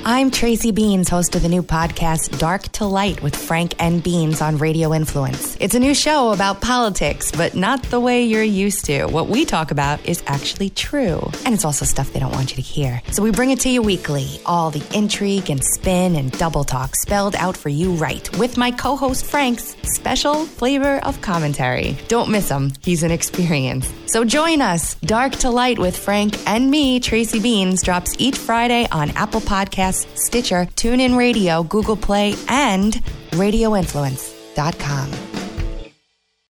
I'm Tracy Beans, host of the new podcast Dark to Light with Frank and Beans on Radio Influence. It's a new show about politics, but not the way you're used to. What we talk about is actually true. And it's also stuff they don't want you to hear. So we bring it to you weekly. All the intrigue and spin and double talk spelled out for you right, with my co-host Frank's special flavor of commentary. Don't miss him. He's an experience. So join us. Dark to Light with Frank and me, Tracy Beans, drops each Friday on Apple Podcasts, Stitcher, TuneIn Radio, Google Play, and RadioInfluence.com.